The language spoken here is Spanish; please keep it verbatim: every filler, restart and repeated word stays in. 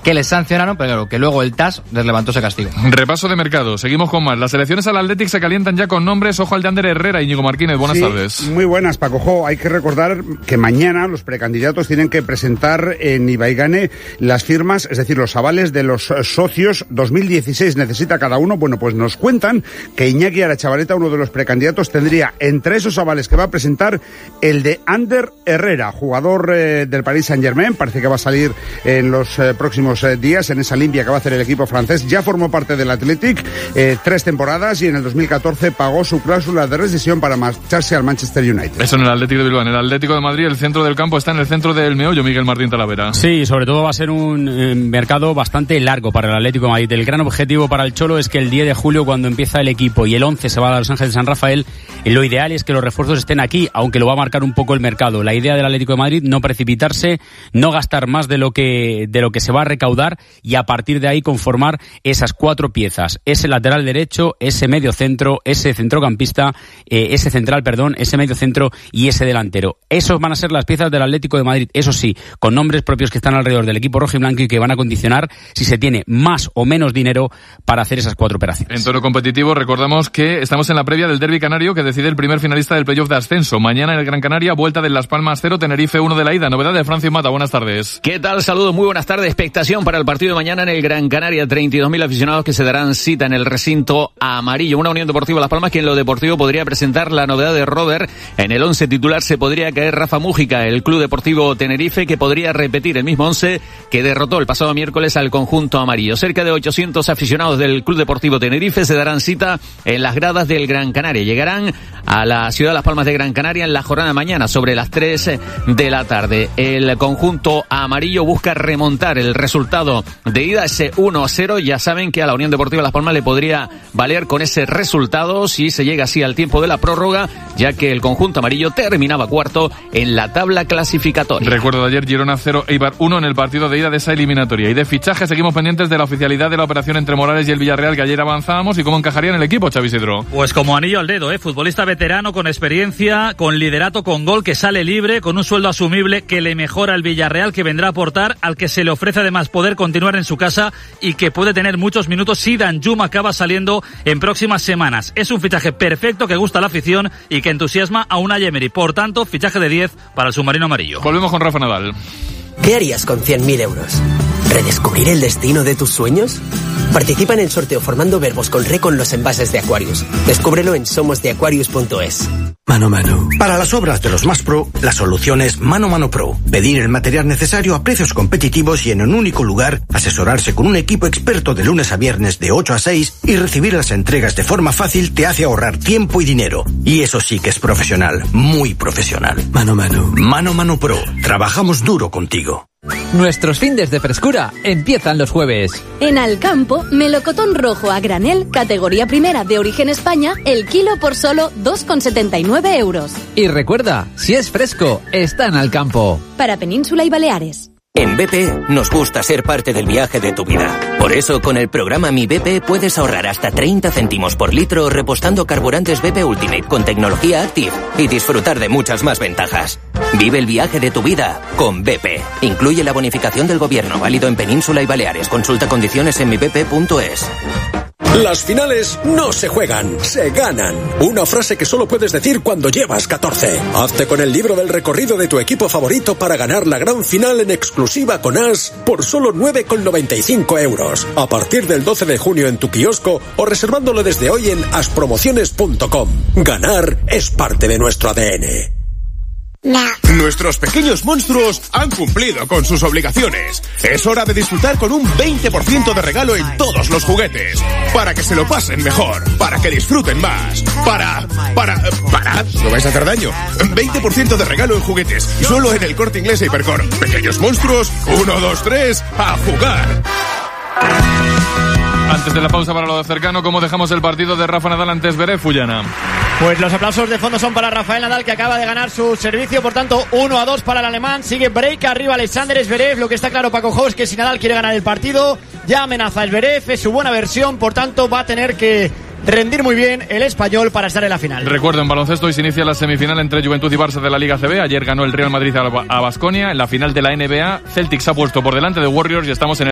que les sancionaron, pero claro, que luego el T A S les levantó ese castigo. Repaso de mercado, seguimos con más. Las elecciones al Athletic se calientan ya con nombres. Ojo al de Ander Herrera. Íñigo Martínez, buenas sí, tardes. Muy buenas, Paco Jo. Hay que recordar que mañana los precandidatos tienen que presentar en Ibaigane las firmas, es decir, los avales de los socios. Dos mil dieciséis necesita cada uno. Bueno, pues nos cuentan que Iñaki Arachavaleta, uno de los precandidatos, tendría entre esos avales que va a presentar el de Ander Herrera, jugador eh, del Paris Saint-Germain. Parece que va a salir en los eh, próximos eh, días en esa limpia que va a hacer el equipo francés. Ya formó parte del Athletic eh, tres temporadas y en el dos mil catorce pagó su cláusula de rescisión para marcharse al Manchester United. Eso en el Atlético de Bilbao. En el Atlético de Madrid, el centro del campo está en el centro del meollo, Miguel Martín Talavera. Sí, sobre todo va a ser un eh, mercado bastante largo para el Atlético de Madrid. El gran objetivo para el Cholo es que el diez de julio, cuando empieza el equipo y el once se va a Los Ángeles de San Rafael, eh, lo ideal es que los refuerzos estén aquí, aunque lo va a marcar un poco el mercado. La idea del Atlético de Madrid, no precipitarse, no gastar más de lo que de lo que se va a recaudar y a partir de ahí conformar esas cuatro piezas, ese lateral derecho, ese medio centro, ese centrocampista, eh, ese central, perdón, ese medio centro y ese delantero. Esos van a ser las piezas del Atlético de Madrid, eso sí, con nombres propios que están alrededor del equipo rojiblanco y que van a condicionar si se tiene más o menos dinero para hacer esas cuatro operaciones. En tono competitivo, recordamos que estamos en la previa del derbi canario que decide el primer finalista del playoff de ascenso. Mañana en el Gran Canaria, vuelta de Las Palmas cero, Tenerife uno de la ida. Novedad de Francio Mata, buenas tardes. ¿Qué tal? Saludos, muy buenas tardes. Expectación para el partido de mañana en el Gran Canaria. treinta y dos mil aficionados que se darán cita en el recinto amarillo. Una Unión Deportiva Las Palmas que en lo deportivo podría presentar la novedad de Robert. En el once titular se podría caer Rafa Mújica, el Club Deportivo Tenerife, que podría repetir el mismo once que derrotó el pasado miércoles al conjunto amarillo. Cerca de ochocientos aficionados del Club Deportivo Tenerife se darán cita en las gradas del Gran Canaria. Llegarán a la ciudad de Las Palmas de Gran Canaria en la jornada de mañana sobre las tres de la tarde. El conjunto amarillo busca remontar el resultado de ida, ese uno a cero. Ya saben que a la Unión Deportiva Las Palmas le podría valer con ese resultado si se llega así al tiempo de la prórroga, ya que el conjunto amarillo terminaba cuarto en la tabla clasificatoria. Recuerdo de ayer, Girona cero, Eibar uno en el partido de ida de esa eliminatoria. Y de fichaje seguimos pendientes de la oficialidad de la operación entre Morales y el Villarreal, que ayer avanzábamos, y cómo encajaría en el equipo, Xavi Isidro. Pues como anillo al dedo, ¿eh? Futbolista veterano, con experiencia, con liderato, con gol, que sale libre, con un sueldo asumible, que le mejora al Villarreal, que vendrá a aportar, al que se le ofrece además poder continuar en su casa y que puede tener muchos minutos si Danjuma acaba saliendo en próximas semanas. Es un fichaje perfecto que gusta a la afición y que entusiasma a Unai Emery. Por tanto, fichaje de diez para el submarino amarillo. Volvemos con Rafa Nadal. ¿Qué harías con cien mil euros? ¿Redescubrir el destino de tus sueños? Participa en el sorteo formando verbos con re con los envases de Aquarius. Descúbrelo en somos de aquarius punto es. Mano Mano. Para las obras de los más pro, la solución es Mano Mano Pro. Pedir el material necesario a precios competitivos y en un único lugar, asesorarse con un equipo experto de lunes a viernes de ocho a seis y recibir las entregas de forma fácil te hace ahorrar tiempo y dinero. Y eso sí que es profesional, muy profesional. Mano Mano. Mano Mano Pro. Trabajamos duro contigo. Nuestros findes de frescura empiezan los jueves. En Alcampo, melocotón rojo a granel, categoría primera de origen España, el kilo por solo dos con setenta y nueve euros. Y recuerda, si es fresco, está en Alcampo. Para Península y Baleares. En B P nos gusta ser parte del viaje de tu vida. Por eso, con el programa Mi B P puedes ahorrar hasta treinta céntimos por litro repostando carburantes B P Ultimate con tecnología Active y disfrutar de muchas más ventajas. Vive el viaje de tu vida con B P. Incluye la bonificación del gobierno, válido en Península y Baleares. Consulta condiciones en mi b p punto es. Las finales no se juegan, se ganan. Una frase que solo puedes decir cuando llevas catorce. Hazte con el libro del recorrido de tu equipo favorito para ganar la gran final en exclusiva con As por solo nueve con noventa y cinco euros. A partir del doce de junio en tu kiosco o reservándolo desde hoy en aspromociones punto com. Ganar es parte de nuestro A D N. No. Nuestros pequeños monstruos han cumplido con sus obligaciones. Es hora de disfrutar con un veinte por ciento de regalo en todos los juguetes. Para que se lo pasen mejor, para que disfruten más, para... para... para... ¿no vais a hacer daño? veinte por ciento de regalo en juguetes, solo en el Corte Inglés e Hipercor. Pequeños monstruos, uno, dos, tres, a jugar. Antes de la pausa para lo de cercano, ¿cómo dejamos el partido de Rafa Nadal ante Zverev, Fullana? Pues los aplausos de fondo son para Rafael Nadal, que acaba de ganar su servicio, por tanto uno a dos para el alemán. Sigue break arriba Alexander Zverev. Lo que está claro, Paco Jo, es que si Nadal quiere ganar el partido, ya amenaza a Zverev, es su buena versión, por tanto va a tener que rendir muy bien el español para estar en la final. Recuerdo, en baloncesto hoy se inicia la semifinal entre Juventud y Barça de la Liga A C B. Ayer ganó el Real Madrid a Baskonia. En la final de la N B A, Celtics ha puesto por delante de Warriors y estamos en el